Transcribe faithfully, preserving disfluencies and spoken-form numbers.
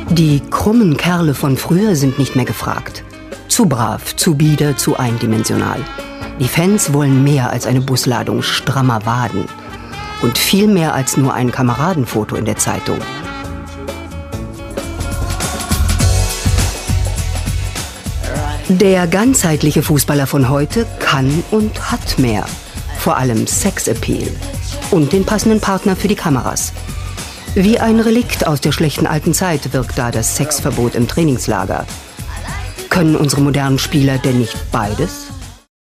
Die krummen Kerle von früher sind nicht mehr gefragt. Zu brav, zu bieder, zu eindimensional. Die Fans wollen mehr als eine Busladung strammer Waden. Und viel mehr als nur ein Kameradenfoto in der Zeitung. Der ganzheitliche Fußballer von heute kann und hat mehr. Vor allem Sexappeal. Und den passenden Partner für die Kameras. Wie ein Relikt aus der schlechten alten Zeit wirkt da das Sexverbot im Trainingslager. Können unsere modernen Spieler denn nicht beides?